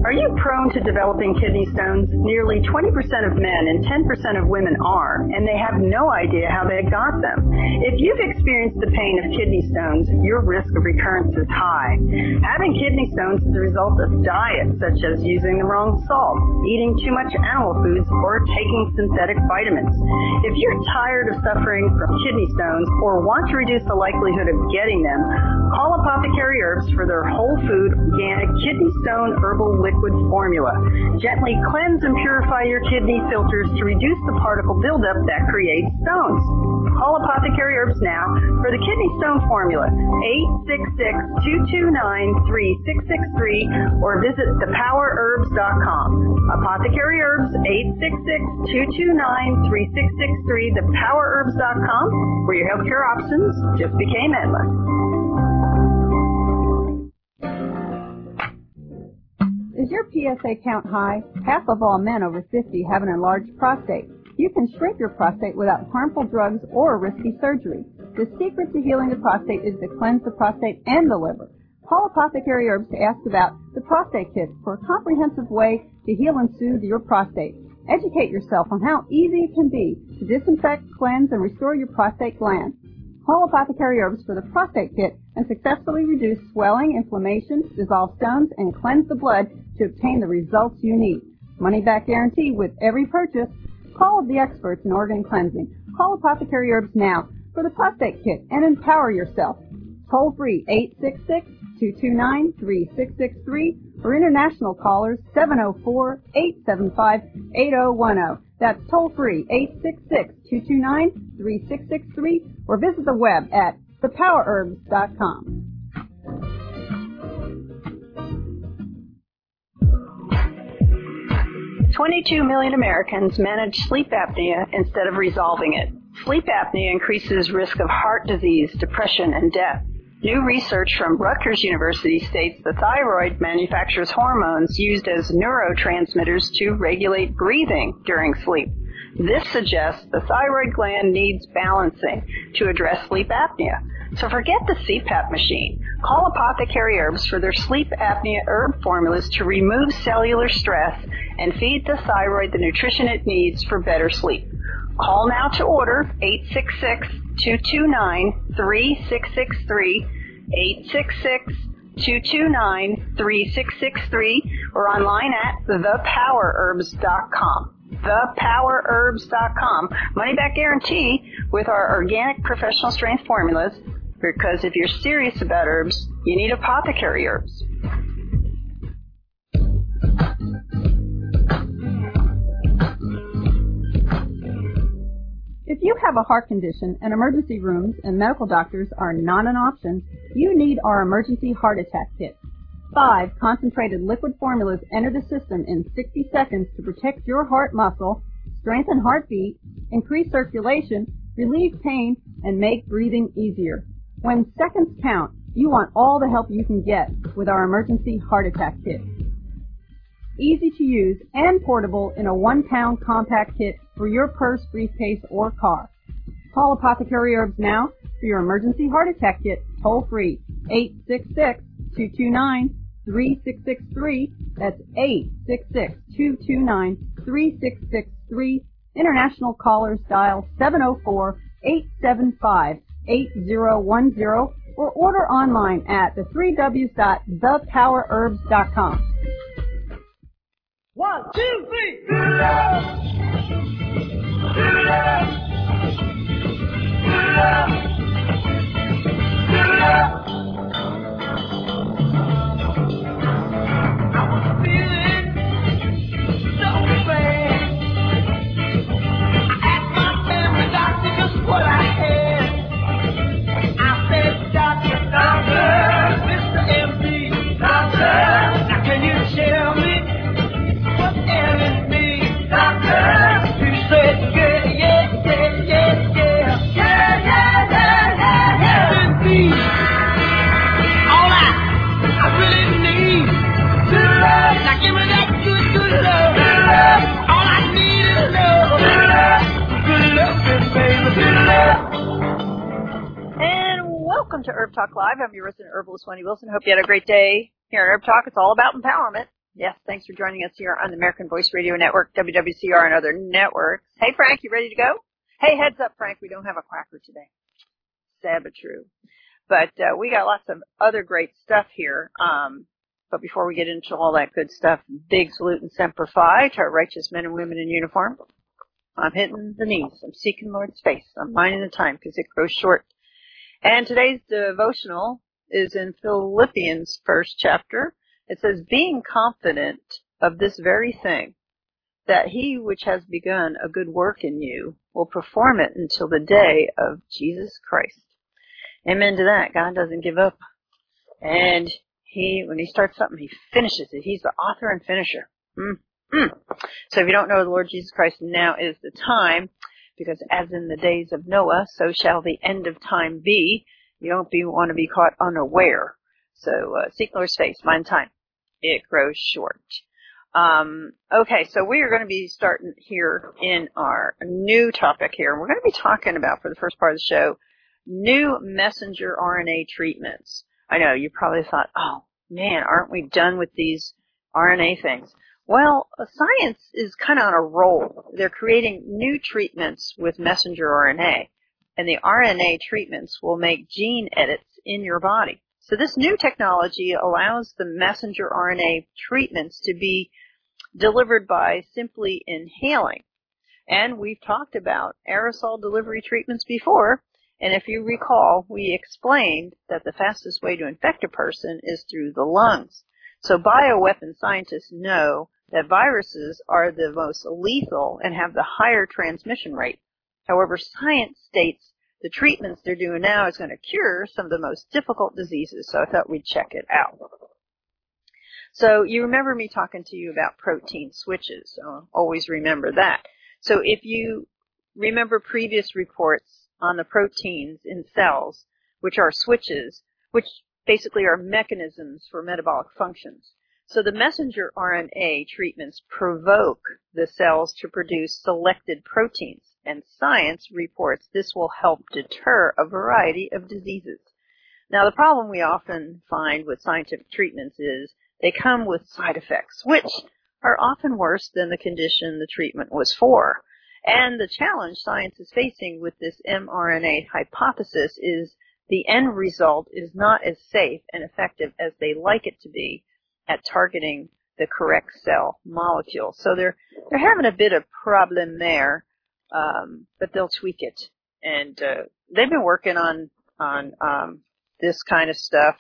Are you prone to developing kidney stones? Nearly 20% of men and 10% of women are, and they have no idea how they got them. If you've experienced the pain of kidney stones, your risk of recurrence is high. Having kidney stones is the result of diet, such as using the wrong salt, eating too much animal foods, or taking synthetic vitamins. If you're tired of suffering from kidney stones or want to reduce the likelihood of getting them, call Apothecary Herbs for their whole food, organic kidney stone herbal liquid formula. Gently cleanse and purify your kidney filters to reduce the particle buildup that creates stones. Call Apothecary Herbs now for the kidney stone formula, 866-229-3663, or visit thepowerherbs.com. Apothecary Herbs, 866-229-3663, thepowerherbs.com, where your healthcare options just became endless. Is your PSA count high? Half of all men over 50 have an enlarged prostate. You can shrink your prostate without harmful drugs or risky surgery. The secret to healing the prostate is to cleanse the prostate and the liver. Call Apothecary Herbs to ask about the prostate kit for a comprehensive way to heal and soothe your prostate. Educate yourself on how easy it can be to disinfect, cleanse, and restore your prostate gland. Call Apothecary Herbs for the prostate kit and successfully reduce swelling, inflammation, dissolve stones, and cleanse the blood to obtain the results you need. Money-back guarantee with every purchase. Call the experts in organ cleansing. Call Apothecary Herbs now for the prostate kit and empower yourself. Toll free 866-229-3663 or international callers 704-875-8010. That's toll free 866-229-3663 or visit the web at thepowerherbs.com. 22 million Americans manage sleep apnea instead of resolving it. Sleep apnea increases risk of heart disease, depression, and death. New research from Rutgers University states the thyroid manufactures hormones used as neurotransmitters to regulate breathing during sleep. This suggests the thyroid gland needs balancing to address sleep apnea. So forget the CPAP machine. Call Apothecary Herbs for their sleep apnea herb formulas to remove cellular stress and feed the thyroid the nutrition it needs for better sleep. Call now to order 866-229-3663, 866-229-3663, or online at thepowerherbs.com. Thepowerherbs.com. Money back guarantee with our organic professional strength formulas, because if you're serious about herbs, you need Apothecary Herbs. If you have a heart condition and emergency rooms and medical doctors are not an option, you need our emergency heart attack kit. 5 concentrated liquid formulas enter the system in 60 seconds to protect your heart muscle, strengthen heartbeat, increase circulation, relieve pain, and make breathing easier. When seconds count, you want all the help you can get with our emergency heart attack kit. Easy to use and portable in a 1-pound compact kit for your purse, briefcase, or car. Call Apothecary Herbs now for your emergency heart attack kit, toll free, 866-229-3663. That's 866-229-3663. International callers dial 704-875-8010 or order online at the3ws.thepowerherbs.com. 1, 2, 3. I was feeling so bad. I asked my family doctor just what I had. I said, Doctor, Mr. MD, Doctor, now can you tell me what's ailing me, Doctor? He said, all I really need to love. Now give me that good love. All I need is love. Good love, baby, good love. And welcome to Herb Talk Live. I'm your resident herbalist, Wendy Wilson. Hope you had a great day here at Herb Talk. It's all about empowerment. Yes, thanks for joining us here on the American Voice Radio Network, WWCR, and other networks. Hey, Frank, you ready to go? Hey, heads up, Frank, we don't have a quacker today. Sad but true. But we got lots of other great stuff here. But before we get into all that good stuff, big salute and semper fi to our righteous men and women in uniform. I'm hitting the knees. I'm seeking the Lord's face. I'm minding the time because it grows short. And today's devotional is in Philippians 1st chapter. It says, being confident of this very thing, that he which has begun a good work in you will perform it until the day of Jesus Christ. Amen to that. God doesn't give up. And when he starts something, he finishes it. He's the author and finisher. So if you don't know the Lord Jesus Christ, now is the time, because as in the days of Noah, so shall the end of time be. You don't want to be caught unaware. So seek the Lord's face, mind time. It grows short. Okay, so we are going to be starting here in our new topic here. We're going to be talking about, for the first part of the show, new messenger RNA treatments. I know, you probably thought, oh, man, aren't we done with these RNA things? Well, science is kind of on a roll. They're creating new treatments with messenger RNA, and the RNA treatments will make gene edits in your body. So this new technology allows the messenger RNA treatments to be delivered by simply inhaling. And we've talked about aerosol delivery treatments before. And if you recall, we explained that the fastest way to infect a person is through the lungs. So bioweapon scientists know that viruses are the most lethal and have the higher transmission rate. However, science states the treatments they're doing now is going to cure some of the most difficult diseases. So I thought we'd check it out. So you remember me talking to you about protein switches. So always remember that. So if you remember previous reports on the proteins in cells, which are switches, which basically are mechanisms for metabolic functions. So the messenger RNA treatments provoke the cells to produce selected proteins, and science reports this will help deter a variety of diseases. Now, the problem we often find with scientific treatments is they come with side effects, which are often worse than the condition the treatment was for. And the challenge science is facing with this mRNA hypothesis is the end result is not as safe and effective as they like it to be at targeting the correct cell molecule. So they're having a bit of problem there, but they'll tweak it. And they've been working on this kind of stuff,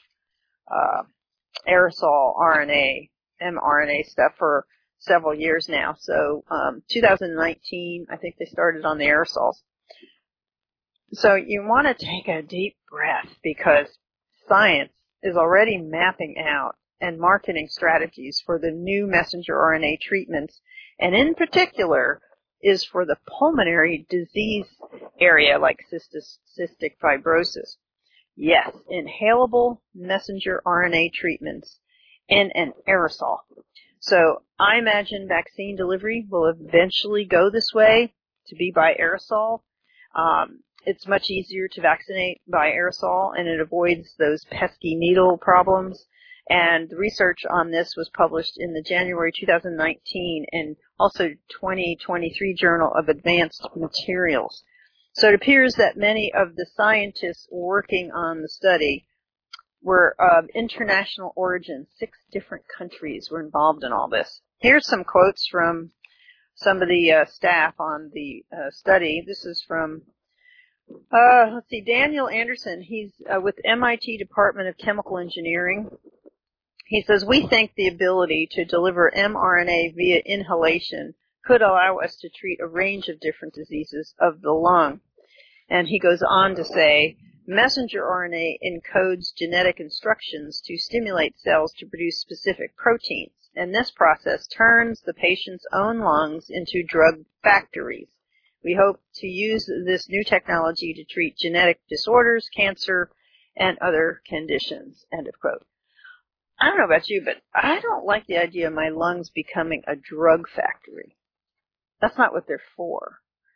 aerosol RNA, mRNA stuff for several years now. So 2019, I think they started on the aerosols. So you want to take a deep breath because science is already mapping out and marketing strategies for the new messenger RNA treatments, and in particular is for the pulmonary disease area like cystic fibrosis. Yes, inhalable messenger RNA treatments in an aerosol. So I imagine vaccine delivery will eventually go this way, to be by aerosol. It's much easier to vaccinate by aerosol, and it avoids those pesky needle problems. And the research on this was published in the January 2019 and also 2023 Journal of Advanced Materials. So it appears that many of the scientists working on the study were of international origin. 6 different countries were involved in all this. Here's some quotes from some of the staff on the study. This is from Daniel Anderson. He's with MIT Department of Chemical Engineering. He says, we think the ability to deliver mRNA via inhalation could allow us to treat a range of different diseases of the lung. And he goes on to say, messenger RNA encodes genetic instructions to stimulate cells to produce specific proteins. And this process turns the patient's own lungs into drug factories. We hope to use this new technology to treat genetic disorders, cancer, and other conditions. End of quote. I don't know about you, but I don't like the idea of my lungs becoming a drug factory. That's not what they're for.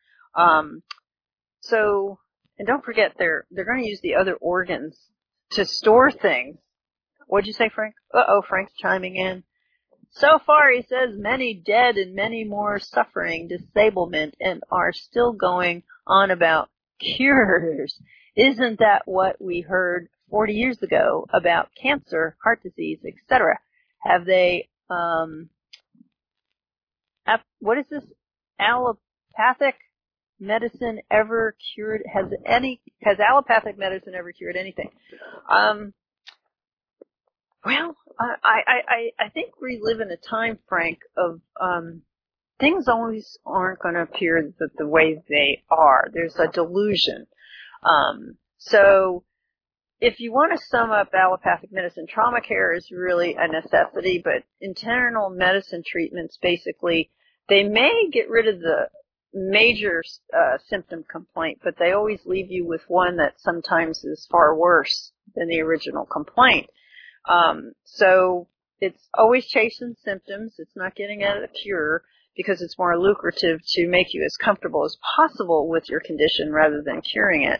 So, and don't forget, they're going to use the other organs to store things. What'd you say, Frank? Uh-oh, Frank's chiming in. So far, he says, many dead and many more suffering disablement and are still going on about cures. Isn't that what we heard 40 years ago about cancer, heart disease, etc.? Have they, what is this? Allopathic medicine ever cured? Has allopathic medicine ever cured anything? Well, I think we live in a time, Frank, of things always aren't going to appear the way they are. There's a delusion. So if you want to sum up allopathic medicine, trauma care is really a necessity, but internal medicine treatments, basically, they may get rid of the major symptom complaint, but they always leave you with one that sometimes is far worse than the original complaint. So it's always chasing symptoms. It's not getting at a cure because it's more lucrative to make you as comfortable as possible with your condition rather than curing it.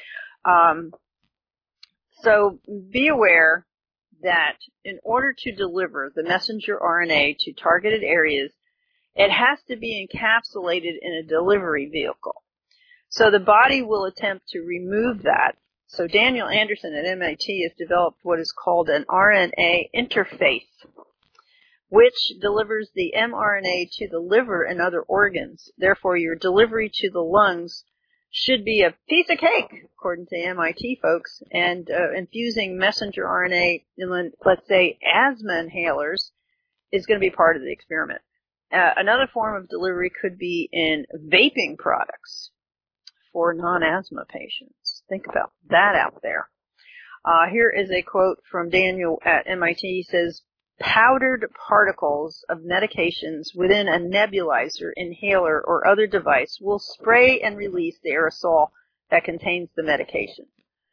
So be aware that in order to deliver the messenger RNA to targeted areas, it has to be encapsulated in a delivery vehicle. So the body will attempt to remove that. So Daniel Anderson at MIT has developed what is called an RNA interface, which delivers the mRNA to the liver and other organs. Therefore, your delivery to the lungs should be a piece of cake, according to MIT folks, and infusing messenger RNA in, let's say, asthma inhalers is going to be part of the experiment. Another form of delivery could be in vaping products for non-asthma patients. Think about that out there. Here is a quote from Daniel at MIT. He says, powdered particles of medications within a nebulizer, inhaler, or other device will spray and release the aerosol that contains the medication.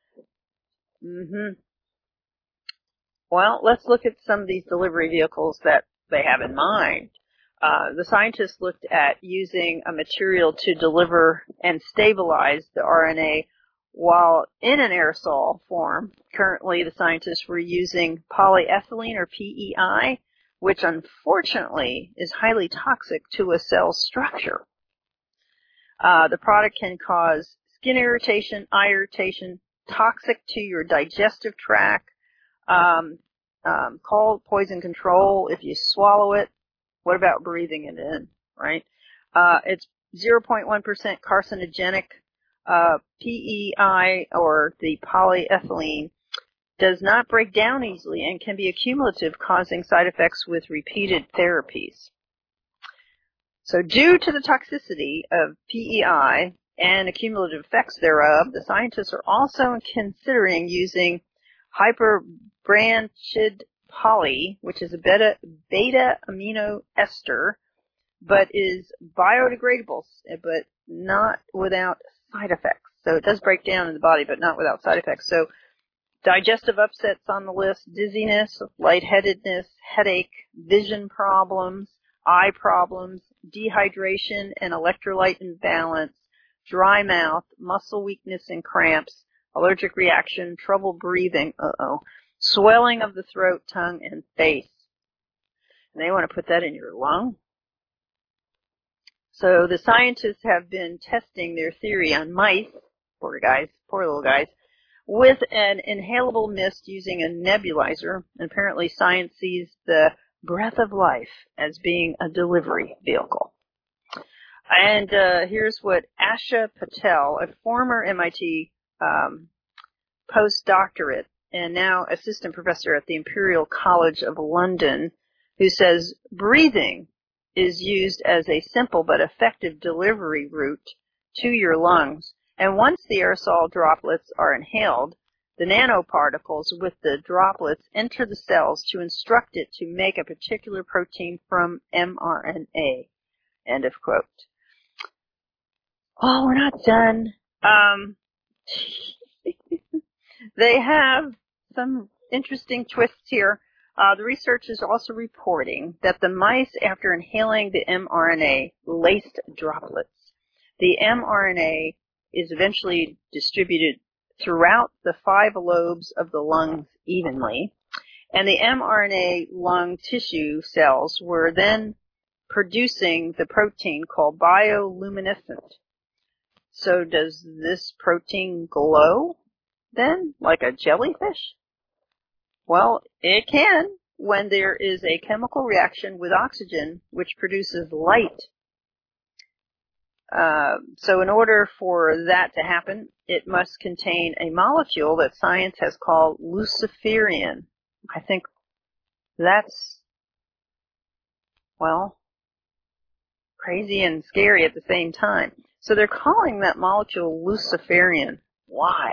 Well, let's look at some of these delivery vehicles that they have in mind. The scientists looked at using a material to deliver and stabilize the RNA while in an aerosol form. Currently, the scientists were using polyethylene or PEI, which unfortunately is highly toxic to a cell's structure. The product can cause skin irritation, eye irritation, toxic to your digestive tract, called poison control if you swallow it. What about breathing it in, right? It's 0.1% carcinogenic. PEI, or the polyethylene, does not break down easily and can be accumulative, causing side effects with repeated therapies. So due to the toxicity of PEI and accumulative effects thereof, the scientists are also considering using hyperbranchid poly, which is a beta amino ester, but is biodegradable, but not without side effects. So it does break down in the body, but not without side effects. So digestive upsets on the list: dizziness, lightheadedness, headache, vision problems, eye problems, dehydration and electrolyte imbalance, dry mouth, muscle weakness and cramps, allergic reaction, trouble breathing, swelling of the throat, tongue, and face. And they want to put that in your lung. So the scientists have been testing their theory on mice, poor little guys, with an inhalable mist using a nebulizer. And apparently science sees the breath of life as being a delivery vehicle. And here's what Asha Patel, a former MIT postdoctorate and now assistant professor at the Imperial College of London, who says breathing is used as a simple but effective delivery route to your lungs. And once the aerosol droplets are inhaled, the nanoparticles with the droplets enter the cells to instruct it to make a particular protein from mRNA. End of quote. Oh, we're not done. They have some interesting twists here. The research is also reporting that the mice, after inhaling the mRNA, laced droplets. The mRNA is eventually distributed throughout the 5 lobes of the lungs evenly, And the mRNA lung tissue cells were then producing the protein called bioluminescent. So does this protein glow then, like a jellyfish? Well, it can when there is a chemical reaction with oxygen which produces light. So in order for that to happen, it must contain a molecule that science has called luciferin. I think that's, well, crazy and scary at the same time. So they're calling that molecule luciferin. Why?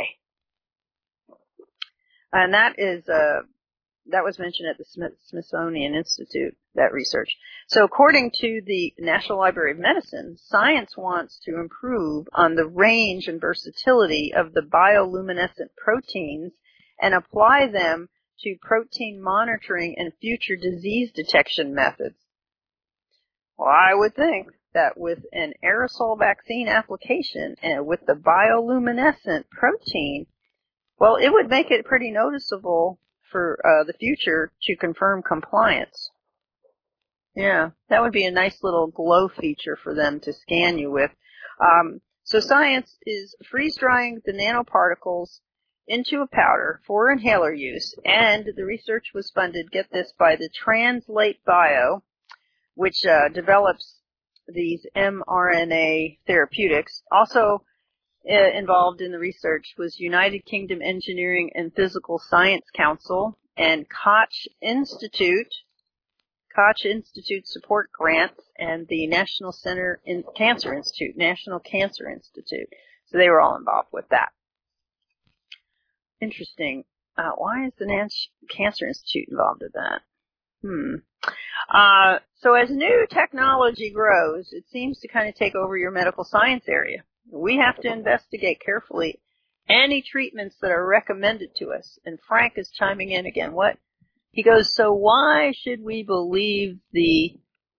And that was mentioned at the Smithsonian Institute, that research. So according to the National Library of Medicine, science wants to improve on the range and versatility of the bioluminescent proteins and apply them to protein monitoring and future disease detection methods. Well, I would think that with an aerosol vaccine application and with the bioluminescent protein, well, it would make it pretty noticeable for the future to confirm compliance. Yeah, that would be a nice little glow feature for them to scan you with. So science is freeze-drying the nanoparticles into a powder for inhaler use, and the research was funded, get this, by the Translate Bio, which develops these mRNA therapeutics. Also involved in the research was United Kingdom Engineering and Physical Science Council and Koch Institute support grants, and the National Cancer Institute. So they were all involved with that. Interesting. Why is the Cancer Institute involved in that? So as new technology grows, it seems to kind of take over your medical science area. We have to investigate carefully any treatments that are recommended to us. And Frank is chiming in again. What? He goes, so why should we believe the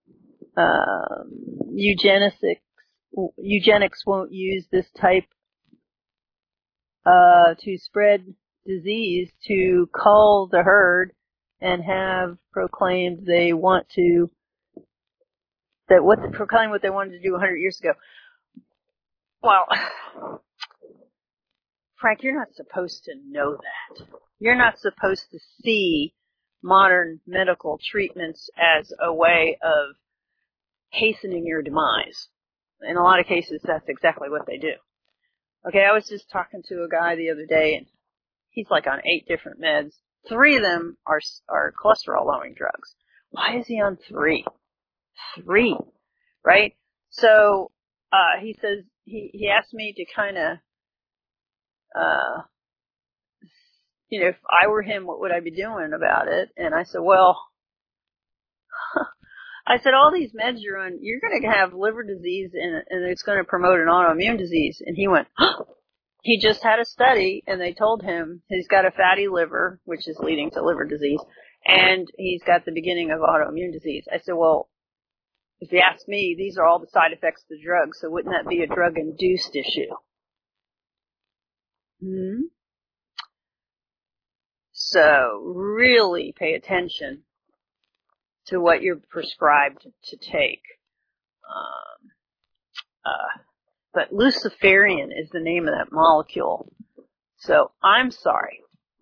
eugenics won't use this type to spread disease to cull the herd and have proclaimed they want to, proclaim what they wanted to do 100 years ago? Well, Frank, you're not supposed to know that. You're not supposed to see modern medical treatments as a way of hastening your demise. In a lot of cases, that's exactly what they do. Okay, I was just talking to a guy the other day, and he's like on 8 different meds. 3 of them are cholesterol-lowering drugs. Why is he on 3? 3, right? So he says, he asked me to kind of, if I were him, what would I be doing about it? And I said, well, all these meds you're on, you're going to have liver disease and it's going to promote an autoimmune disease. And he went, he just had a study and they told him he's got a fatty liver, which is leading to liver disease, and he's got the beginning of autoimmune disease. I said, well, if you ask me, these are all the side effects of the drug, so wouldn't that be a drug-induced issue? So really pay attention to what you're prescribed to take. But luciferin is the name of that molecule. So I'm sorry.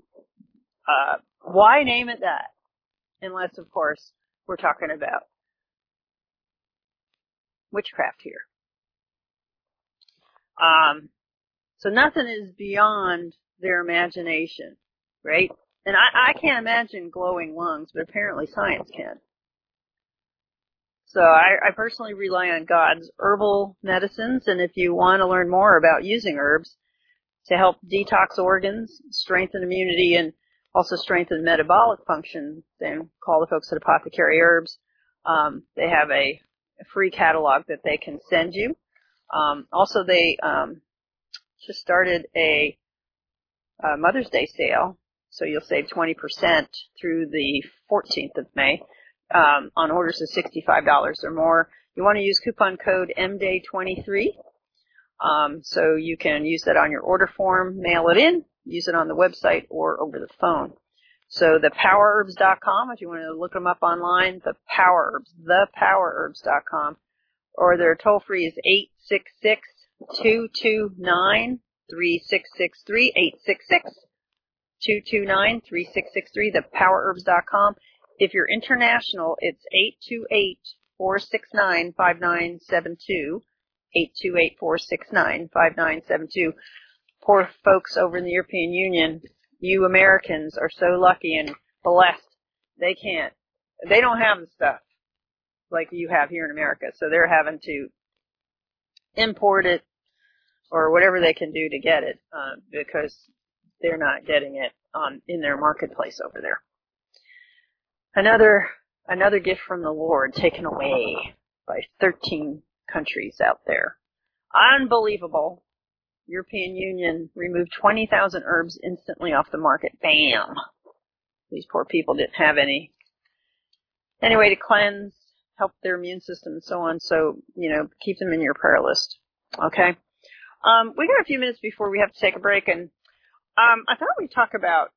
Why name it that? Unless, of course, we're talking about witchcraft here. So nothing is beyond their imagination, right? And I can't imagine glowing lungs, but apparently science can. So I personally rely on God's herbal medicines, and if you want to learn more about using herbs to help detox organs, strengthen immunity, and also strengthen metabolic function, then call the folks at Apothecary Herbs. They have a free catalog that they can send you. Also, they just started a Mother's Day sale, so you'll save 20% through the 14th of May on orders of $65 or more. You want to use coupon code MDAY23, so you can use that on your order form, mail it in, use it on the website or over the phone. So thepowerherbs.com, if you want to look them up online, thepowerherbs.com. Or their toll free is 866-229-3663, 866-229-3663, thepowerherbs.com. If you're international, it's 828-469-5972, 828-469-5972. Poor folks over in the European Union, you Americans are so lucky and blessed. They don't have the stuff like you have here in America, so they're having to import it or whatever they can do to get it, because they're not getting it in their marketplace over there. Another gift from the Lord taken away by 13 countries out there. Unbelievable. European Union removed 20,000 herbs instantly off the market. Bam. These poor people didn't have any way to cleanse, help their immune system and so on. So, keep them in your prayer list. Okay. We got a few minutes before we have to take a break, and I thought we'd talk about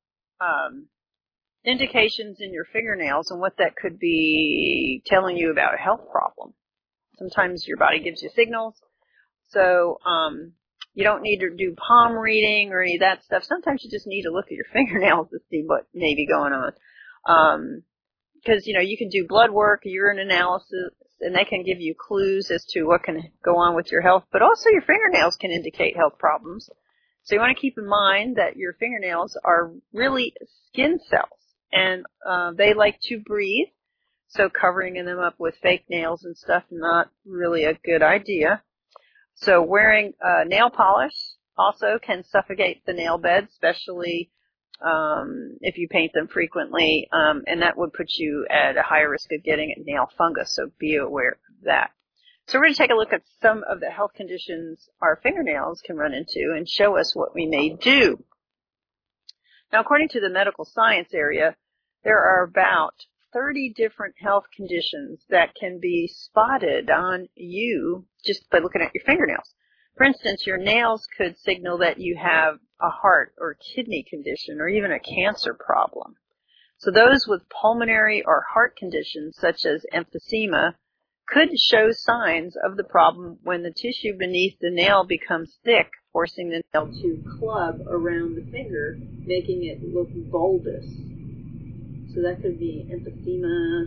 indications in your fingernails and what that could be telling you about a health problem. Sometimes your body gives you signals. So, you don't need to do palm reading or any of that stuff. Sometimes you just need to look at your fingernails to see what may be going on. Because, you can do blood work, urine analysis, and they can give you clues as to what can go on with your health. But also your fingernails can indicate health problems. So you want to keep in mind that your fingernails are really skin cells, and they like to breathe. So covering them up with fake nails and stuff, not really a good idea. So wearing nail polish also can suffocate the nail bed, especially if you paint them frequently, and that would put you at a higher risk of getting nail fungus, so be aware of that. So we're going to take a look at some of the health conditions our fingernails can run into and show us what we may do. Now, according to the medical science area, there are about 30 different health conditions that can be spotted on you just by looking at your fingernails. For instance, your nails could signal that you have a heart or kidney condition or even a cancer problem. So those with pulmonary or heart conditions such as emphysema could show signs of the problem when the tissue beneath the nail becomes thick, forcing the nail to club around the finger, making it look bulbous. So that could be emphysema,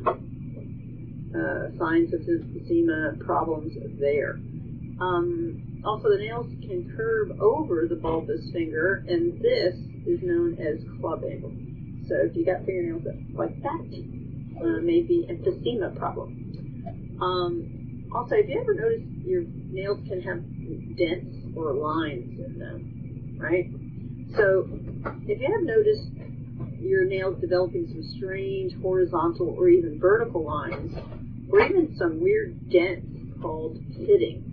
signs of emphysema, problems there. Also, the nails can curve over the bulbous finger, and this is known as clubbing. So if you got fingernails like that, maybe emphysema problem. Also, if you ever notice your nails can have dents or lines in them, right? So if you have noticed your nails developing some strange horizontal or even vertical lines, or even some weird dents called pitting,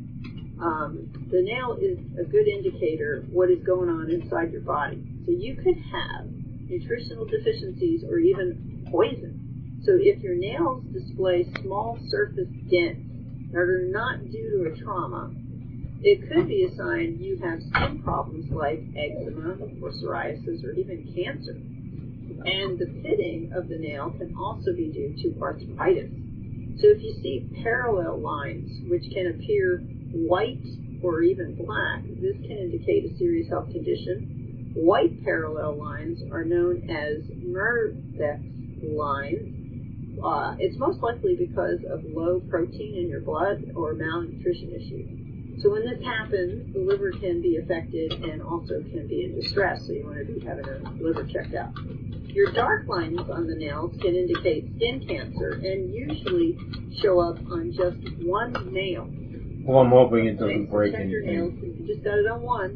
the nail is a good indicator what is going on inside your body. So you could have nutritional deficiencies or even poison. So if your nails display small surface dents that are not due to a trauma, it could be a sign you have skin problems like eczema or psoriasis or even cancer. And the pitting of the nail can also be due to arthritis. So if you see parallel lines, which can appear white or even black, this can indicate a serious health condition. White parallel lines are known as Merbeck's lines. It's most likely because of low protein in your blood or malnutrition issues. So when this happens, the liver can be affected and also can be in distress, so you want to be having a liver checked out. Your dark lines on the nails can indicate skin cancer and usually show up on just one nail. Well, I'm hoping it doesn't break anything. Your nails, if you just got it on one,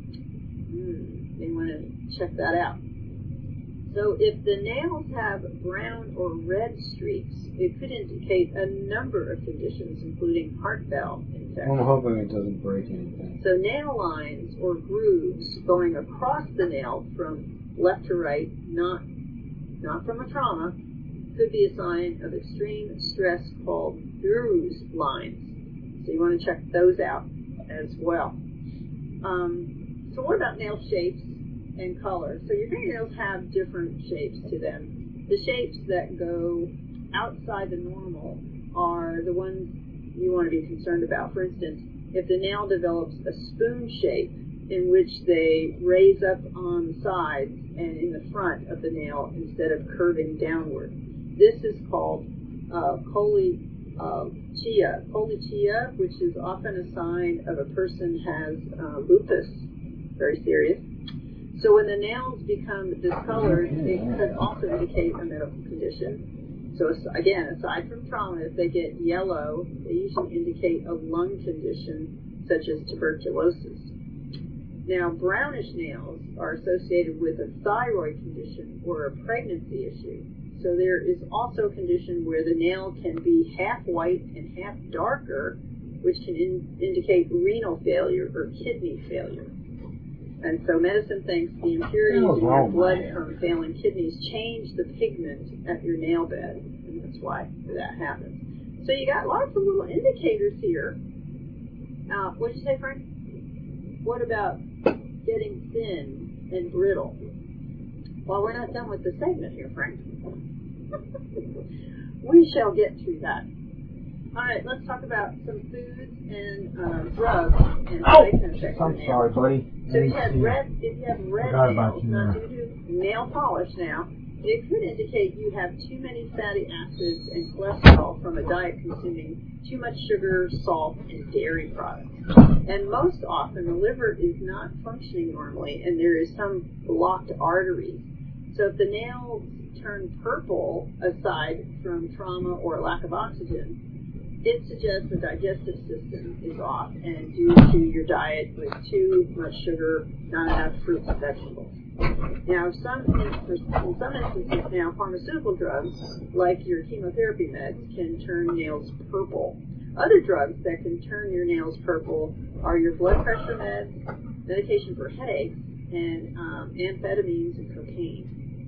you want to check that out. So if the nails have brown or red streaks, it could indicate a number of conditions, including heart valve infection. I'm hoping it doesn't break anything. So nail lines or grooves going across the nail from left to right, not from a trauma, could be a sign of extreme stress called bruise lines. So you want to check those out as well. So what about nail shapes and color. So your fingernails have different shapes to them. The shapes that go outside the normal are the ones you want to be concerned about. For instance, if the nail develops a spoon shape in which they raise up on the sides and in the front of the nail instead of curving downward, this is called colichia, which is often a sign of a person has lupus, very serious. So when the nails become discolored, it could also indicate a medical condition. So again, aside from trauma, if they get yellow, they usually indicate a lung condition such as tuberculosis. Now, brownish nails are associated with a thyroid condition or a pregnancy issue. So there is also a condition where the nail can be half white and half darker, which can indicate renal failure or kidney failure. And so medicine thinks the impurities in your blood from failing kidneys change the pigment at your nail bed, and that's why that happens. So you got lots of little indicators here. What did you say, Frank? What about getting thin and brittle? Well, we're not done with the segment here, Frank. We shall get to that. All right, let's talk about some foods and drugs and placement effects. I'm sorry, buddy. So if you have red nails, not due to nail polish now, it could indicate you have too many fatty acids and cholesterol from a diet consuming too much sugar, salt, and dairy products. And most often the liver is not functioning normally and there is some blocked arteries. So if the nails turn purple aside from trauma or lack of oxygen, it suggests the digestive system is off and due to your diet with too much sugar, not enough fruits and vegetables. Now, in some instances now, pharmaceutical drugs, like your chemotherapy meds, can turn nails purple. Other drugs that can turn your nails purple are your blood pressure meds, medication for headaches, and amphetamines and cocaine.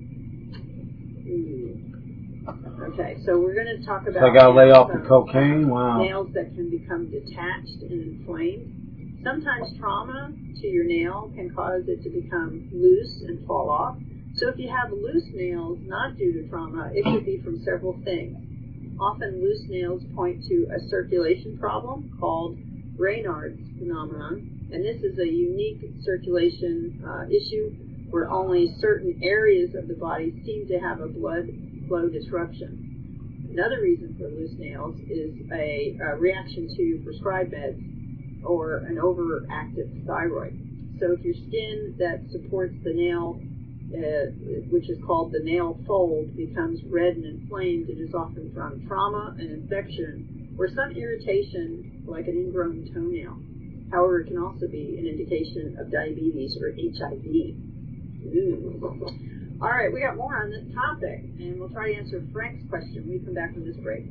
Okay, so we're going to talk about So I got to lay off the cocaine? Wow. Nails that can become detached and inflamed. Sometimes trauma to your nail can cause it to become loose and fall off. So if you have loose nails not due to trauma, it could be from several things. Often loose nails point to a circulation problem called Raynaud's phenomenon, and this is a unique circulation issue where only certain areas of the body seem to have a blood flow disruption. Another reason for loose nails is a reaction to prescribed meds or an overactive thyroid. So if your skin that supports the nail, which is called the nail fold, becomes red and inflamed, it is often from trauma, an infection, or some irritation like an ingrown toenail. However, it can also be an indication of diabetes or HIV. All right, we got more on this topic, and we'll try to answer Frank's question when we come back from this break.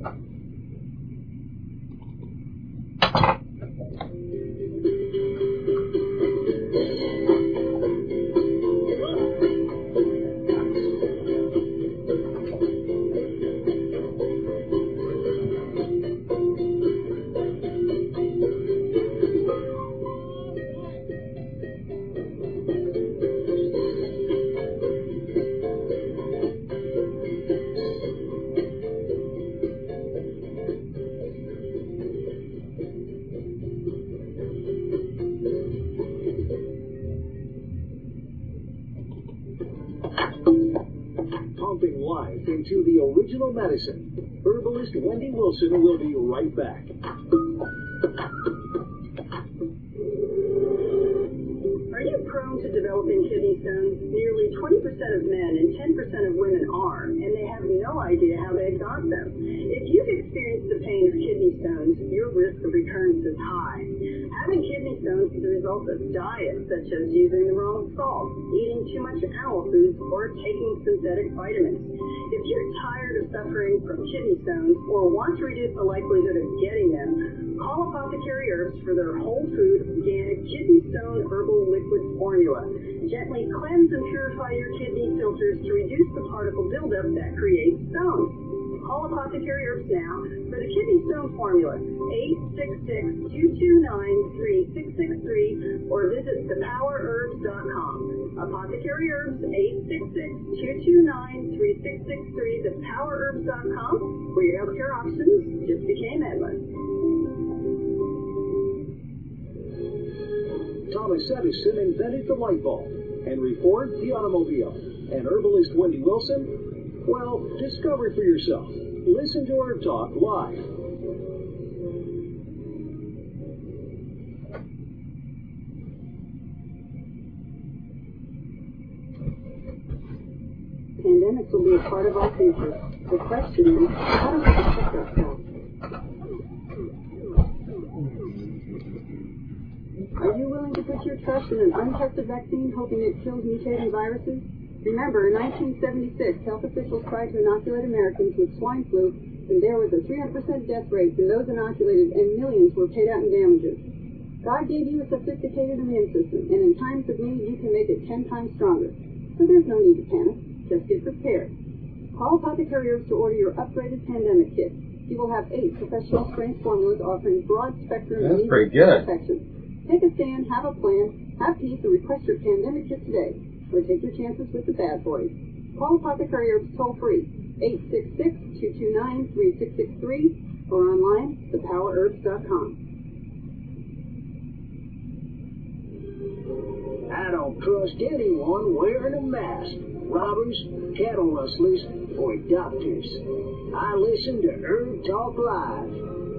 Pumping life into the original medicine. Herbalist Wendy Wilson will be right back. Are you prone to developing kidney stones? Nearly 20% of men and 10% of women are, and they have no idea how they got them. If you've experienced the pain of kidney stones, your risk of recurrence is high. Having kidney stones is a result of diet, such as using the wrong salt, eating too much animal foods, or taking synthetic vitamins. If you're tired of suffering from kidney stones or want to reduce the likelihood of getting them, call Apothecary Herbs for their whole food, organic kidney stone herbal liquid formula. Gently cleanse and purify your kidney filters to reduce the particle buildup that creates stones. Call Apothecary Herbs now for the kidney stone Formula, 866-229-3663, or visit thepowerherbs.com. Apothecary Herbs, 866-229-3663, thepowerherbs.com, where your healthcare options just became endless. Thomas Edison invented the light bulb, Henry Ford the automobile, and herbalist Wendy Wilson, well, discover for yourself. Listen to Herb Talk live. Pandemics will be a part of our future. The question is, how do we protect ourselves? Are you willing to put your trust in an untested vaccine hoping it kills mutating viruses? Remember, in 1976, health officials tried to inoculate Americans with swine flu, and there was a 300% death rate in those inoculated, and millions were paid out in damages. God gave you a sophisticated immune system, and in times of need, you can make it 10 times stronger. So there's no need to panic. Just get prepared. Call Apothecary Herbs to order your upgraded pandemic kit. You will have 8 professional strength formulas offering broad spectrum That's immune pretty good. protection. Take a stand, have a plan, have peace, and request your pandemic kit today. Or take your chances with the bad boys. Call Apothecary Herbs toll free, 866-229-3663, or online, thepowerherbs.com. I don't trust anyone wearing a mask. Robbers, cattle rustlers, or doctors. I listen to Herb Talk Live.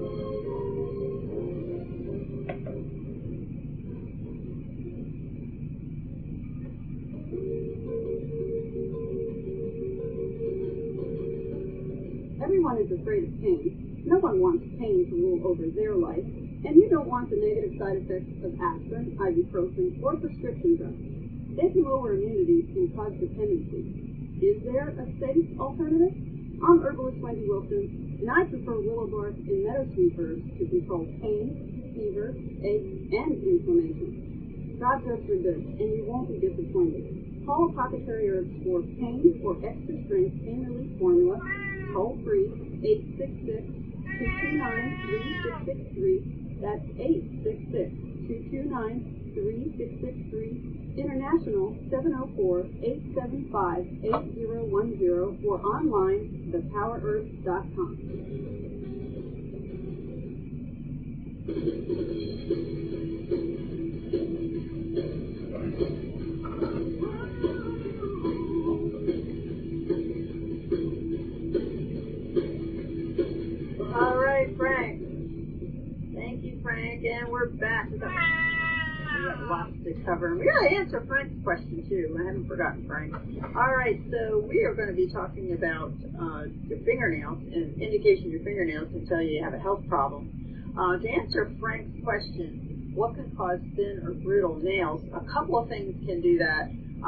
Everyone is afraid of pain. No one wants pain to rule over their life, and you don't want the negative side effects of aspirin, ibuprofen, or prescription drugs. They can lower immunity and cause dependency. Is there a safe alternative? I'm herbalist Wendy Wilson, and I prefer willow bark and meadowsweet herbs to control pain, fever, aches, and inflammation. God's herbs are good, and you won't be disappointed. Call Apothecary Herbs for pain or extra strength pain relief formula. Toll free, 866-229-3663. That's 866-229-3663. International 704-875-8010, or online, thepowerherbs.com. All right, Frank. Thank you, Frank, and we're back. We got lots to cover. We got to answer Frank's question, too. I haven't forgotten Frank. All right, so we are going to be talking about your fingernails and indication your fingernails can tell you have a health problem. To answer Frank's question, what can cause thin or brittle nails? A couple of things can do that.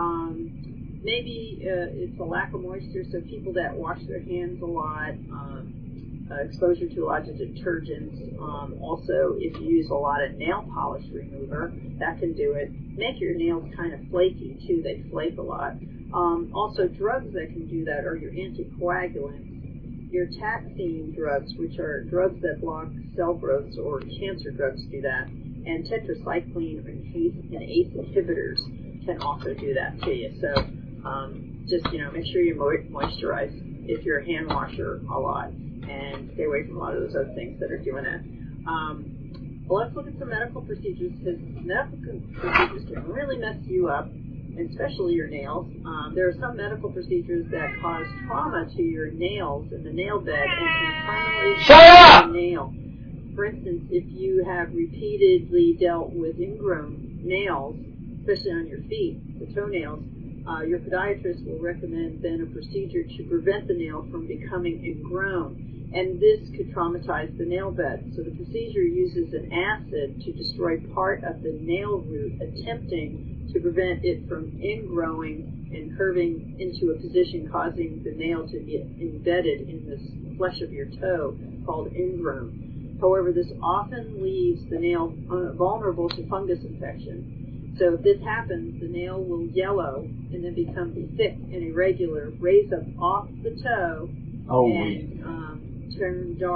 Maybe it's a lack of moisture, so people that wash their hands a lot, exposure to a lot of detergents. Also, if you use a lot of nail polish remover, that can do it. Make your nails kind of flaky, too. They flake a lot. Also, drugs that can do that are your anticoagulants. Your taxine drugs, which are drugs that block cell growths, or cancer drugs do that. And tetracycline and ACE inhibitors can also do that to you. So just, make sure you moisturize if you're a hand washer a lot, and stay away from a lot of those other things that are doing that. Well, let's look at some medical procedures, because medical procedures can really mess you up, and especially your nails. There are some medical procedures that cause trauma to your nails in the nail bed and can permanently damage the nail. For instance, if you have repeatedly dealt with ingrown nails, especially on your feet, the toenails, your podiatrist will recommend then a procedure to prevent the nail from becoming ingrown. And this could traumatize the nail bed. So the procedure uses an acid to destroy part of the nail root, attempting to prevent it from ingrowing and curving into a position causing the nail to get embedded in the flesh of your toe, called ingrown. However, this often leaves the nail vulnerable to fungus infection. So if this happens, the nail will yellow and then become thick and irregular, raise up off the toe, and turn dark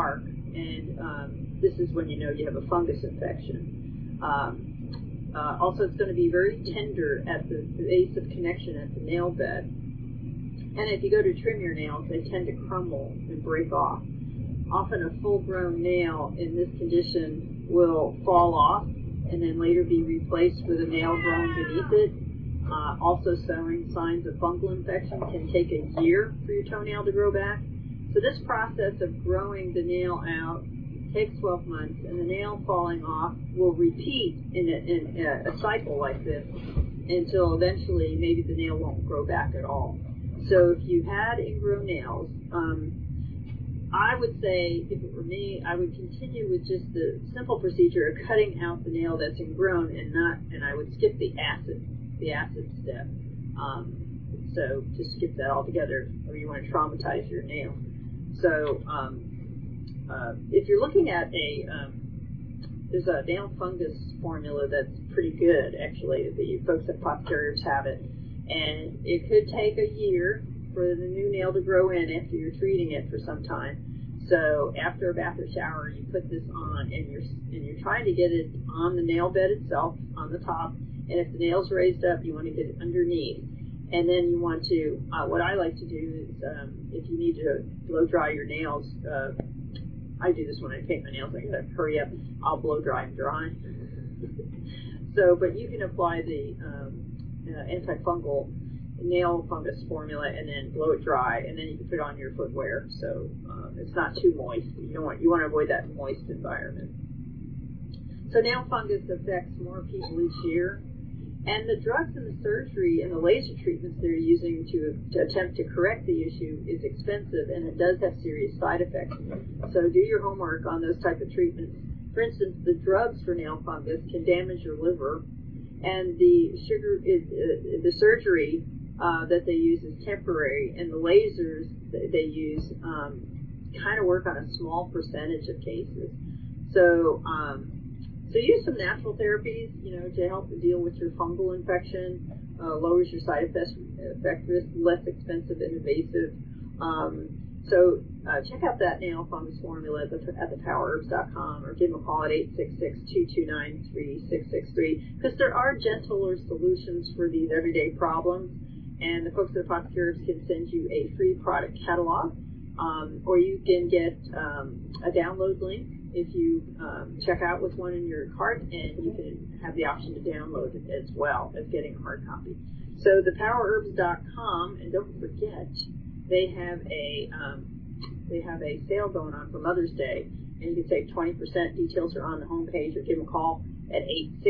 and this is when you know you have a fungus infection. Also, it's going to be very tender at the base of connection at the nail bed. And if you go to trim your nails, they tend to crumble and break off. Often a full-grown nail in this condition will fall off and then later be replaced with a nail grown beneath it. Also showing signs of fungal infection can take a year for your toenail to grow back. So this process of growing the nail out takes 12 months, and the nail falling off will repeat in a cycle like this until eventually maybe the nail won't grow back at all. So if you had ingrown nails, I would say, if it were me, I would continue with just the simple procedure of cutting out the nail that's ingrown and I would skip the acid step. So just skip that altogether, or you want to traumatize your nail. So if you're looking at there's a nail fungus formula that's pretty good, actually. The folks at Pot Carriers have it. And it could take a year for the new nail to grow in after you're treating it for some time. So after a bath or shower, you put this on, and you're trying to get it on the nail bed itself, on the top. And if the nail's raised up, you want to get it underneath. And then you want to, what I like to do is, if you need to blow dry your nails, I do this when I paint my nails. I gotta hurry up. I'll blow dry them dry. So, but you can apply the antifungal nail fungus formula and then blow it dry, and then you can put it on your footwear. So it's not too moist. You want to avoid that moist environment. So nail fungus affects more people each year. And the drugs and the surgery and the laser treatments they're using to attempt to correct the issue is expensive, and it does have serious side effects. So do your homework on those type of treatments. For instance, the drugs for nail fungus can damage your liver, and the surgery that they use is temporary, and the lasers that they use kind of work on a small percentage of cases. So use some natural therapies, to help deal with your fungal infection, lowers your side effect risk, less expensive and invasive. So check out that nail fungus formula at thepowerherbs.com, or give them a call at 866-229-3663, because there are gentler solutions for these everyday problems, and the folks at Apothecaries can send you a free product catalog, or you can get a download link if you check out with one in your cart, and you can have the option to download it as well as getting a hard copy. So thepowerherbs.com, and don't forget, they have a sale going on for Mother's Day, and you can save 20%. Details are on the homepage, or give them a call at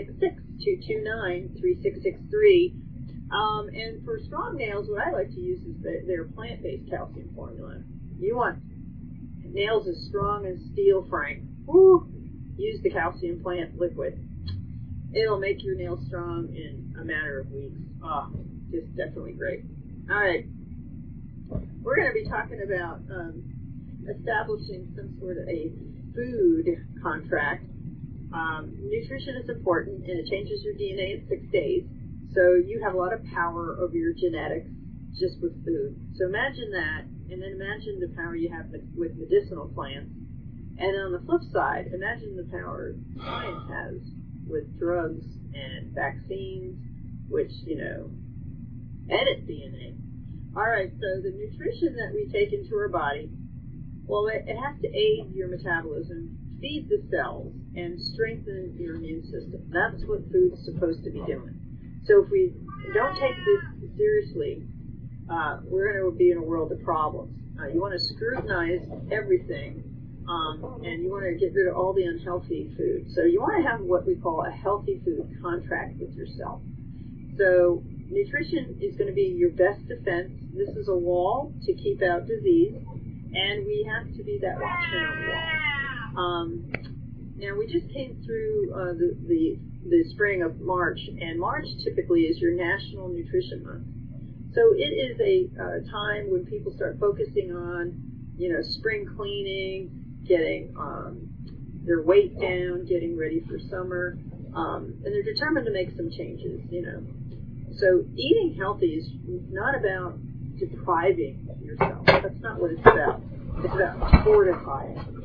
866-229-3663. And for strong nails, what I like to use is their plant-based calcium formula. You want nails as strong as steel, Frank. Woo! Use the calcium plant liquid. It'll make your nails strong in a matter of weeks. Just definitely great. All right. We're going to be talking about establishing some sort of a food contract. Nutrition is important, and it changes your DNA in 6 days. So you have a lot of power over your genetics just with food. So imagine that, and then imagine the power you have with medicinal plants. And on the flip side, imagine the power science has with drugs and vaccines, which, edit DNA. All right, so the nutrition that we take into our body, well, it has to aid your metabolism, feed the cells, and strengthen your immune system. That's what food's supposed to be doing. So if we don't take this seriously, we're going to be in a world of problems. You want to scrutinize everything, and you want to get rid of all the unhealthy food. So you want to have what we call a healthy food contract with yourself. So nutrition is going to be your best defense. This is a wall to keep out disease, and we have to be that watchman on the wall. Now, we just came through the spring of March, and March typically is your National Nutrition Month. So it is a time when people start focusing on, spring cleaning, getting their weight down, getting ready for summer, and they're determined to make some changes, So eating healthy is not about depriving yourself. That's not what it's about. It's about fortifying.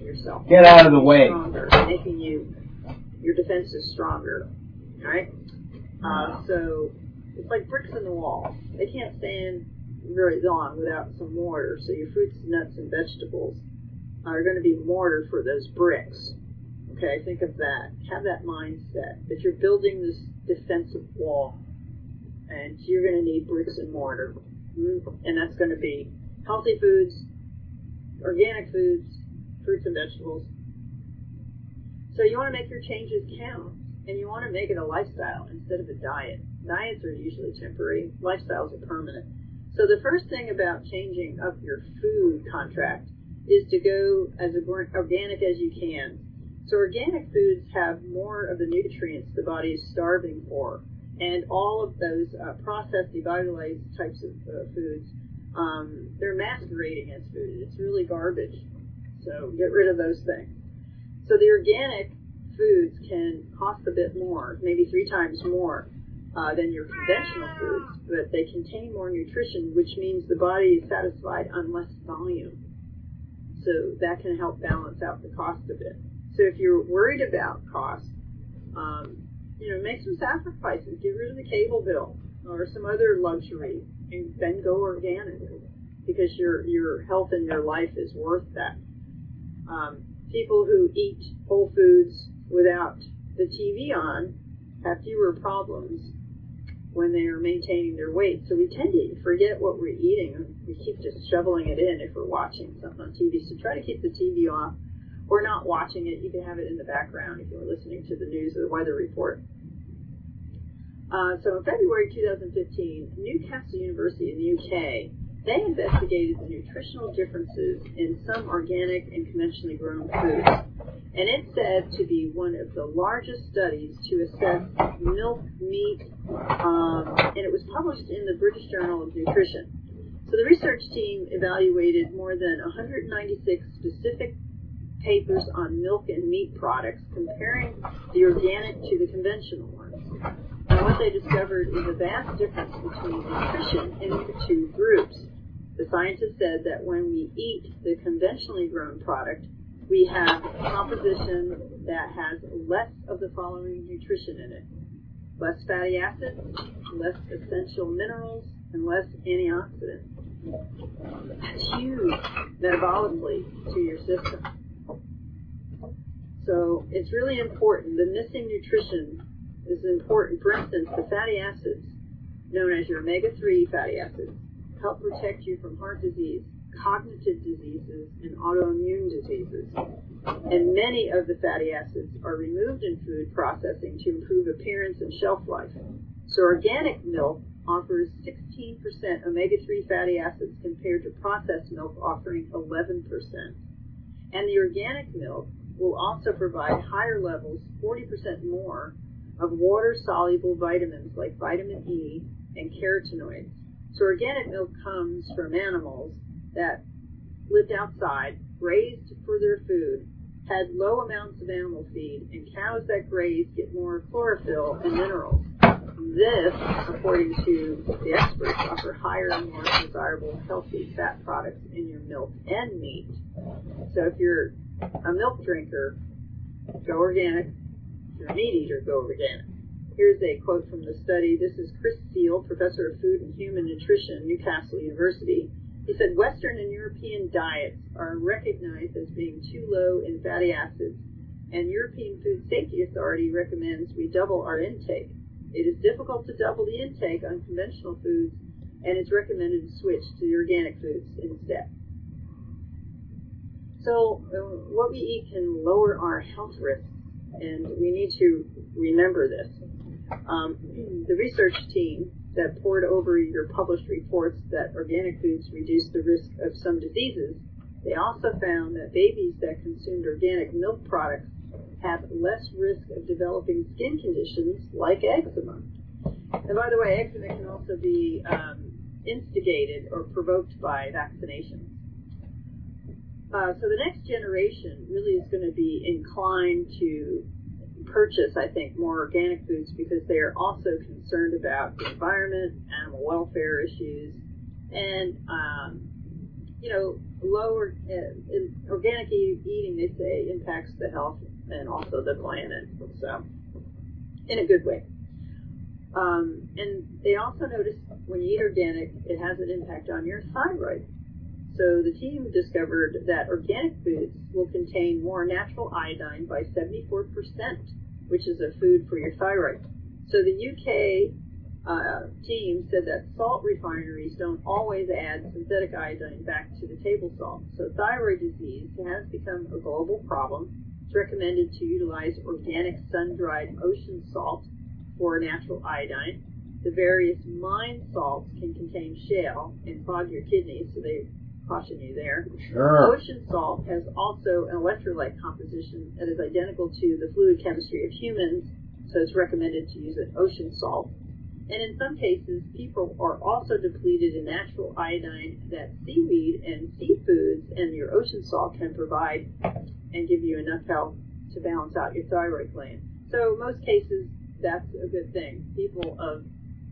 yourself. Get out of the way. Stronger, making your defenses stronger, right? So it's like bricks in the wall. They can't stand very long without some mortar. So your fruits, nuts, and vegetables are going to be mortar for those bricks. Okay, think of that. Have that mindset that you're building this defensive wall, and you're going to need bricks and mortar. And that's going to be healthy foods, organic foods, fruits and vegetables. So you want to make your changes count, and you want to make it a lifestyle instead of a diet. Diets are usually temporary. Lifestyles are permanent. So the first thing about changing up your food contract is to go as organic as you can. So organic foods have more of the nutrients the body is starving for. And all of those processed, devitalized types of foods, they're masquerading as food. It's really garbage. So get rid of those things. So the organic foods can cost a bit more, maybe 3 times more than your conventional foods, but they contain more nutrition, which means the body is satisfied on less volume. So that can help balance out the cost a bit. So if you're worried about cost, make some sacrifices. Get rid of the cable bill or some other luxury, and then go organic, because your health and your life is worth that. People who eat whole foods without the TV on have fewer problems when they are maintaining their weight. So we tend to forget what we're eating, and we keep just shoveling it in if we're watching something on TV. So try to keep the TV off, or not watching it. You can have it in the background if you're listening to the news or the weather report. So in February 2015, Newcastle University in the UK, they investigated the nutritional differences in some organic and conventionally grown foods. And it's said to be one of the largest studies to assess milk, meat, and it was published in the British Journal of Nutrition. So the research team evaluated more than 196 specific papers on milk and meat products, comparing the organic to the conventional ones. And what they discovered is a vast difference between nutrition in the two groups. The scientists said that when we eat the conventionally grown product, we have a composition that has less of the following nutrition in it: less fatty acids, less essential minerals, and less antioxidants. That's huge metabolically to your system. So it's really important. The missing nutrition is important. For instance, the fatty acids, known as your omega-3 fatty acids, help protect you from heart disease, cognitive diseases, and autoimmune diseases. And many of the fatty acids are removed in food processing to improve appearance and shelf life. So organic milk offers 16% omega-3 fatty acids compared to processed milk offering 11%. And the organic milk will also provide higher levels, 40% more, of water-soluble vitamins like vitamin E and carotenoids. So organic milk comes from animals that lived outside, grazed for their food, had low amounts of animal feed, and cows that graze get more chlorophyll and minerals. This, according to the experts, offer higher and more desirable healthy fat products in your milk and meat. So if you're a milk drinker, go organic. If you're a meat eater, go organic. Here's a quote from the study. This is Chris Seal, professor of food and human nutrition at Newcastle University. He said Western and European diets are recognized as being too low in fatty acids, and European Food Safety Authority recommends we double our intake. It is difficult to double the intake on conventional foods, and it's recommended to switch to the organic foods instead. So what we eat can lower our health risks, and we need to remember this. The research team that poured over your published reports that organic foods reduce the risk of some diseases, they also found that babies that consumed organic milk products have less risk of developing skin conditions like eczema. And by the way, eczema can also be instigated or provoked by vaccinations. So the next generation really is going to be inclined to purchase, I think, more organic foods because they are also concerned about the environment, animal welfare issues, and, lower in organic eating, they say, impacts the health and also the planet. So, in a good way. And they also noticed when you eat organic, it has an impact on your thyroid. So the team discovered that organic foods will contain more natural iodine by 74%, which is a food for your thyroid. So the UK team said that salt refineries don't always add synthetic iodine back to the table salt. So thyroid disease has become a global problem. It's recommended to utilize organic sun-dried ocean salt for natural iodine. The various mine salts can contain shale and clog your kidneys, so they caution you there. Sure. Ocean salt has also an electrolyte composition that is identical to the fluid chemistry of humans, so it's recommended to use an ocean salt. And in some cases, people are also depleted in natural iodine that seaweed and seafoods and your ocean salt can provide and give you enough help to balance out your thyroid gland. So most cases, that's a good thing. People of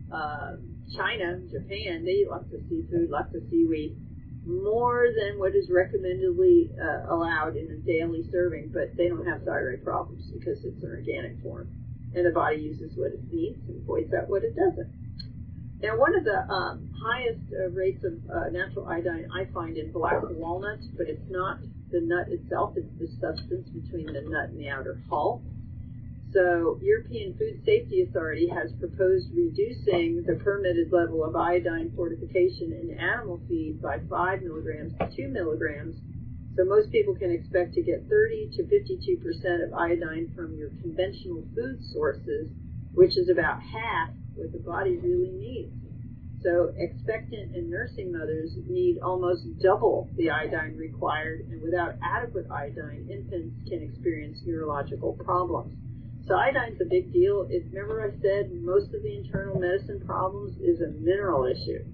China, Japan, they eat lots of seafood, lots of seaweed, more than what is recommendedly allowed in a daily serving, but they don't have thyroid problems because it's an organic form. And the body uses what it needs and voids out what it doesn't. Now, one of the highest rates of natural iodine I find in black walnut, but it's not the nut itself, it's the substance between the nut and the outer hull. So, European Food Safety Authority has proposed reducing the permitted level of iodine fortification in animal feed by 5 milligrams to 2 milligrams. So most people can expect to get 30 to 52% of iodine from your conventional food sources, which is about half what the body really needs. So expectant and nursing mothers need almost double the iodine required, and without adequate iodine, infants can experience neurological problems. So iodine's a big deal. Remember I said most of the internal medicine problems is a mineral issue.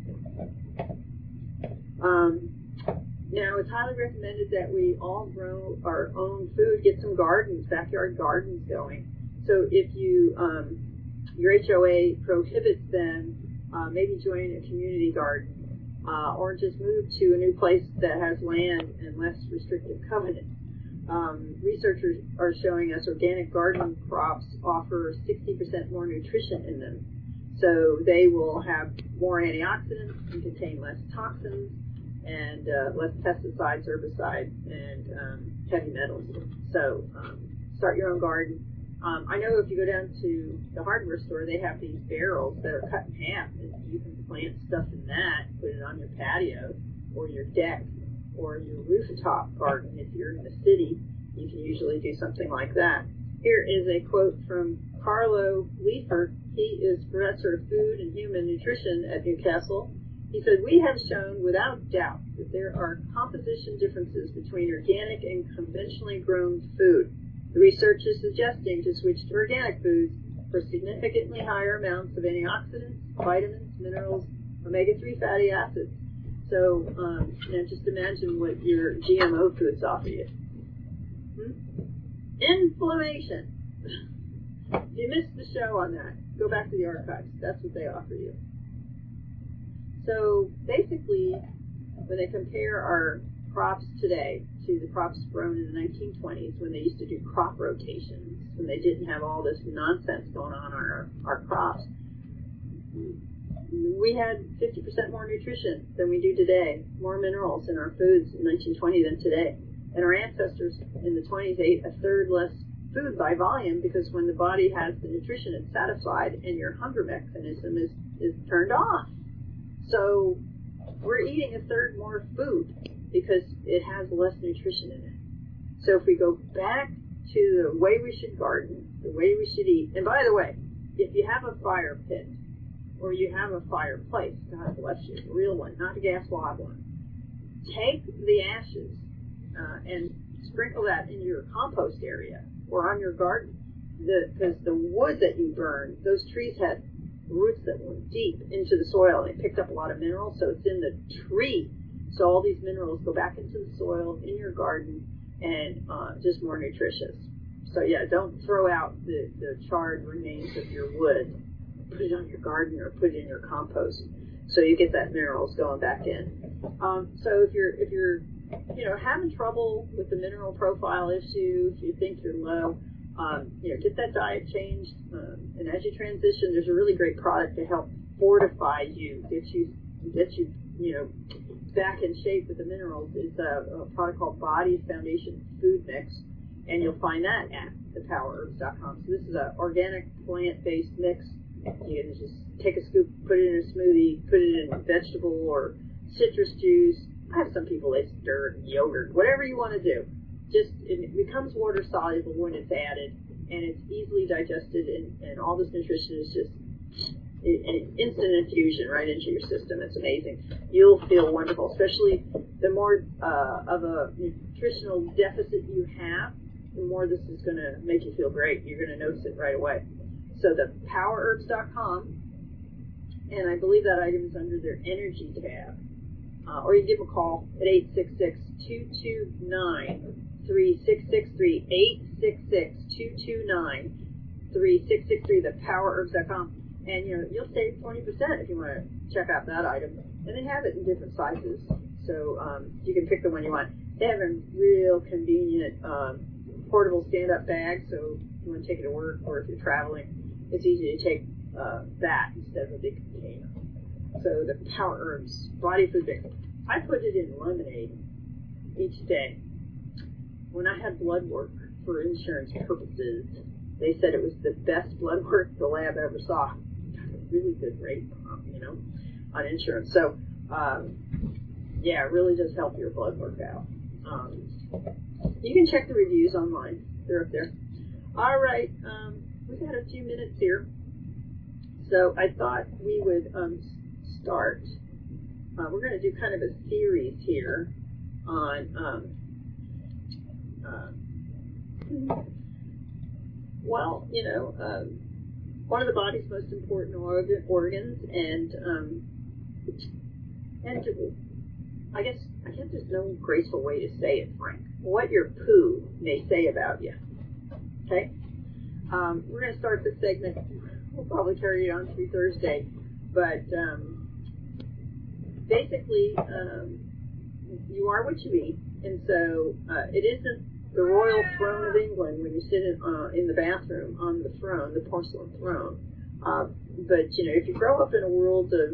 Now, it's highly recommended that we all grow our own food, get some gardens, backyard gardens going. So if you, your HOA prohibits them, maybe join a community garden, or just move to a new place that has land and less restrictive covenants. Researchers are showing us organic garden crops offer 60% more nutrition in them. So they will have more antioxidants and contain less toxins, and less pesticides, herbicides, and heavy metals. So start your own garden. I know if you go down to the hardware store, they have these barrels that are cut in half, and you can plant stuff in that, put it on your patio, or your deck, or your rooftop garden. If you're in the city, you can usually do something like that. Here is a quote from Carlo Liefert. He is professor of food and human nutrition at Newcastle. He said, "We have shown without doubt that there are composition differences between organic and conventionally grown food. The research is suggesting to switch to organic foods for significantly higher amounts of antioxidants, vitamins, minerals, omega-3 fatty acids." So, now just imagine what your GMO foods offer you. Inflammation. If you missed the show on that, go back to the archives. That's what they offer you. So basically, when they compare our crops today to the crops grown in the 1920s, when they used to do crop rotations, when they didn't have all this nonsense going on our crops, we had 50% more nutrition than we do today, more minerals in our foods in 1920 than today. And our ancestors in the 20s ate a third less food by volume, because when the body has the nutrition, it's satisfied and your hunger mechanism is turned off. So we're eating a third more food because it has less nutrition in it. So if we go back to the way we should garden, the way we should eat, and by the way, if you have a fire pit or you have a fireplace, God bless you, a real one, not a gas log one, take the ashes and sprinkle that in your compost area or on your garden, because the wood that you burn, those trees had roots that went deep into the soil. They picked up a lot of minerals, so it's in the tree. So all these minerals go back into the soil in your garden and just more nutritious. So yeah, don't throw out the charred remains of your wood. Put it on your garden or put it in your compost so you get that minerals going back in. So if you're having trouble with the mineral profile issue, if you think you're low, get that diet changed. And as you transition, there's a really great product to help fortify you, get you, back in shape with the minerals. It's a product called Body's Foundation Food Mix, and you'll find that at thepowerherbs.com. So this is an organic plant-based mix. You can just take a scoop, put it in a smoothie, put it in vegetable or citrus juice. I have some people, they stir it in yogurt, whatever you want to do. It becomes water soluble when it's added, and it's easily digested, and all this nutrition is just an instant infusion right into your system. It's amazing. You'll feel wonderful, especially the more of a nutritional deficit you have, the more this is going to make you feel great. You're going to notice it right away. So the powerherbs.com, and I believe that item is under their energy tab. Or you can give them a call at 866-229-3663, 866-229-3663, thepowerherbs.com. And, you'll save 20% if you want to check out that item. And they have it in different sizes, so you can pick the one you want. They have a real convenient portable stand-up bag, so if you want to take it to work or if you're traveling, it's easy to take that instead of a big container. So the Power Herbs Body Food Mix. I put it in lemonade each day. When I had blood work for insurance purposes, they said it was the best blood work the lab ever saw. Got a really good rate, on insurance. So, it really does help your blood work out. You can check the reviews online. They're up there. All right. We've got a few minutes here. So I thought we would start. We're going to do kind of a series here on one of the body's most important organs, and I guess there's no graceful way to say it, Frank. What your poo may say about you. Okay? We're going to start this segment. We'll probably carry it on through Thursday, but basically, you are what you eat, and so it isn't the royal throne of England when you sit in the bathroom on the throne, the porcelain throne. But if you grow up in a world of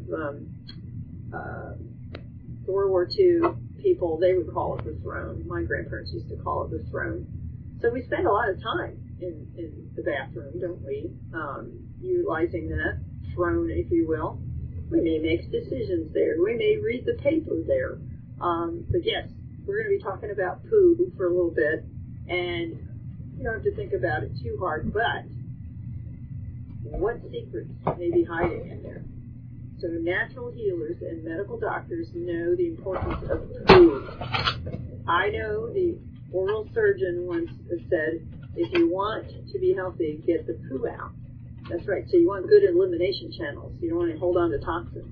World War II people, they would call it the throne. My grandparents used to call it the throne. So we spend a lot of time in the bathroom, don't we? Utilizing that throne, if you will. We may make decisions there. We may read the paper there. But yes, we're going to be talking about poo for a little bit, and you don't have to think about it too hard, but what secrets may be hiding in there? So natural healers and medical doctors know the importance of poo. I know the oral surgeon once said, if you want to be healthy, get the poo out. That's right. So you want good elimination channels. You don't want to hold on to toxins.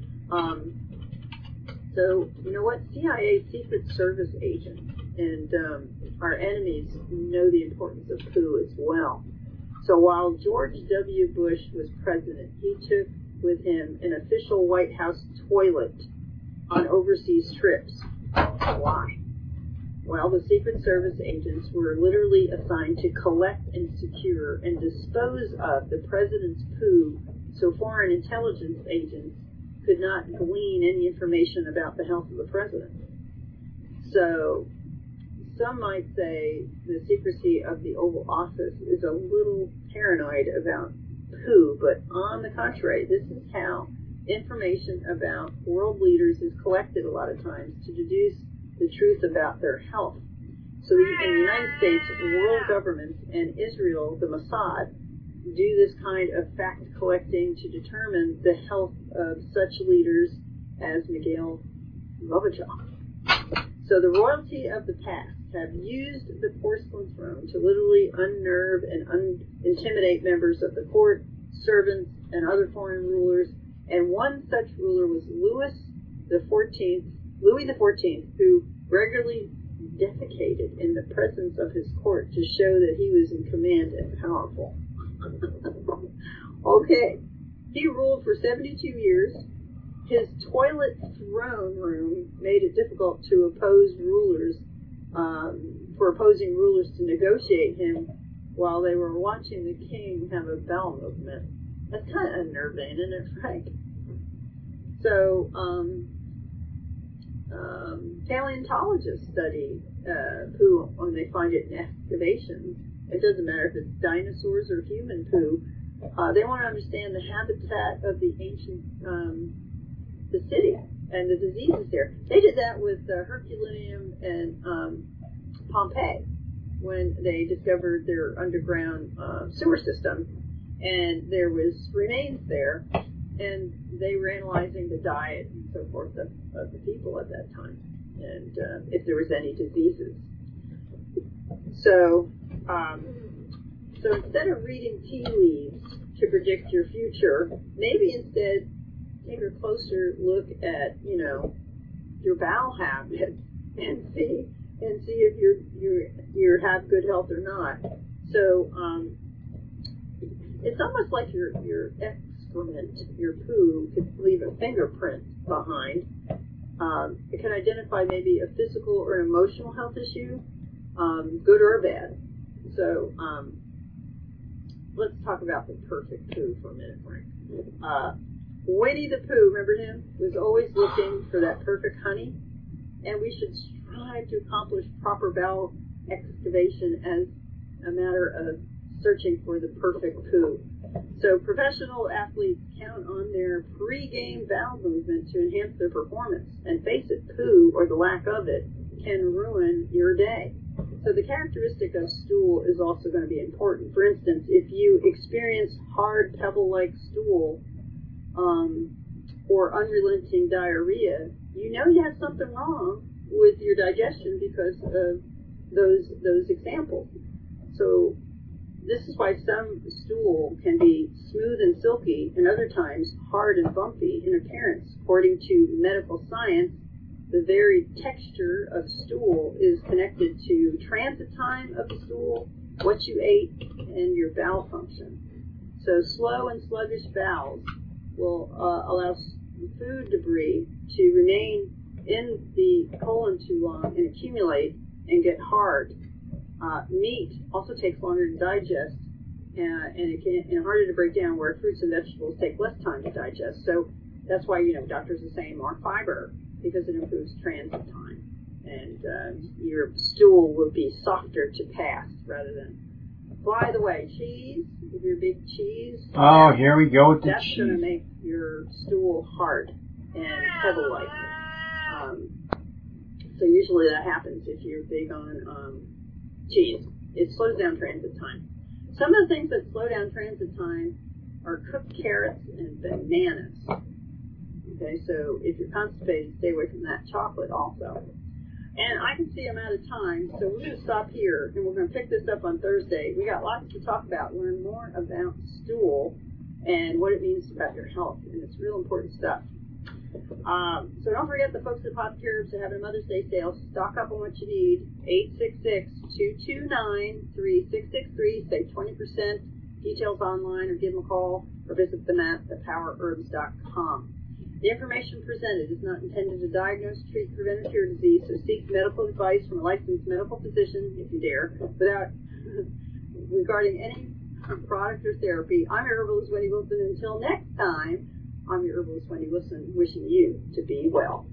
So, you know what? CIA Secret Service agents and our enemies know the importance of poo as well. So while George W. Bush was president, he took with him an official White House toilet on overseas trips. Why? Well, the Secret Service agents were literally assigned to collect and secure and dispose of the president's poo, so foreign intelligence agents could not glean any information about the health of the president. So, some might say the secrecy of the Oval Office is a little paranoid about poo, but on the contrary, this is how information about world leaders is collected a lot of times to deduce the truth about their health. So in the United States, world governments and Israel, the Mossad, do this kind of fact collecting to determine the health of such leaders as Mikhail Gorbachev. So the royalty of the past have used the porcelain throne to literally unnerve and intimidate members of the court, servants, and other foreign rulers. And one such ruler was Louis the 14th, who regularly defecated in the presence of his court to show that he was in command and powerful. Okay. He ruled for 72 years. his toilet throne room made it difficult to oppose rulers, for opposing rulers to negotiate him while they were watching the king have a bowel movement. That's kind of unnerving, isn't it, Frank? So, paleontologists study poo when they find it in excavations. It doesn't matter if it's dinosaurs or human poo. They want to understand the habitat of the ancient, the city and the diseases there. They did that with Herculaneum and Pompeii when they discovered their underground sewer system, and there was remains there, and they were analyzing the diet and so forth of the people at that time, and if there was any diseases. So instead of reading tea leaves to predict your future, maybe instead take a closer look at, your bowel habits and see if you have good health or not. So it's almost like your excrement, your poo, could leave a fingerprint behind. It can identify maybe a physical or an emotional health issue, good or bad. So let's talk about the perfect poo for a minute, Frank. Winnie the Pooh, remember him? Was always looking for that perfect honey, and we should strive to accomplish proper bowel excavation as a matter of searching for the perfect poo. So professional athletes count on their pre-game bowel movement to enhance their performance. And face it, poo, or the lack of it, can ruin your day. So the characteristic of stool is also going to be important. For instance, if you experience hard pebble-like stool or unrelenting diarrhea, you know you have something wrong with your digestion because of those examples. So this is why some stool can be smooth and silky and other times hard and bumpy in appearance. According to medical science, the very texture of stool is connected to transit time of the stool, what you ate, and your bowel function. So slow and sluggish bowels will allow food debris to remain in the colon too long and accumulate and get hard. Meat also takes longer to digest and harder to break down, where fruits and vegetables take less time to digest. So that's why, doctors are saying more fiber, because it improves transit time. And your stool will be softer to pass rather than... By the way, cheese, if you're a big cheese... Oh, here we go with the that's cheese. That's going to make your stool hard and pebble-like. So usually that happens if you're big on cheese. It slows down transit time. Some of the things that slow down transit time are cooked carrots and bananas. Okay, so if you're constipated, stay away from that. Chocolate also. And I can see I'm out of time, so we're going to stop here, and we're going to pick this up on Thursday. We got lots to talk about. Learn more about stool and what it means about your health, and it's real important stuff. So don't forget the folks at Apothecaries are having a Mother's Day sale. Stock up on what you need. 866-229-3663. Save 20%. Details online, or give them a call, or visit them at thepowerherbs.com. The information presented is not intended to diagnose, treat, prevent, or cure disease, so seek medical advice from a licensed medical physician, if you dare, regarding any product or therapy. I'm your herbalist, Wendy Wilson. Until next time, I'm your herbalist, Wendy Wilson, wishing you to be well.